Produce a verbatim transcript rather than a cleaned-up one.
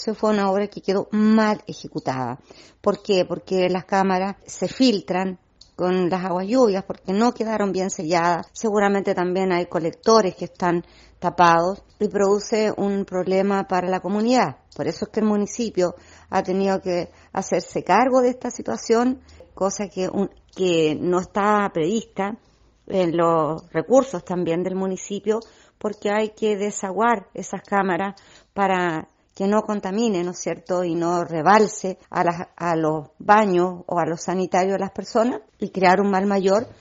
Eso fue una obra que quedó mal ejecutada. ¿Por qué? Porque las cámaras se filtran con las aguas lluvias, porque no quedaron bien selladas. Seguramente también hay colectores que están tapados y produce un problema para la comunidad. Por eso es que el municipio ha tenido que hacerse cargo de esta situación, cosa que, un, que no está prevista en los recursos también del municipio, porque hay que desaguar esas cámaras para que no contamine, ¿no es cierto?, y no rebalse a, las, a los baños o a los sanitarios de las personas y crear un mal mayor.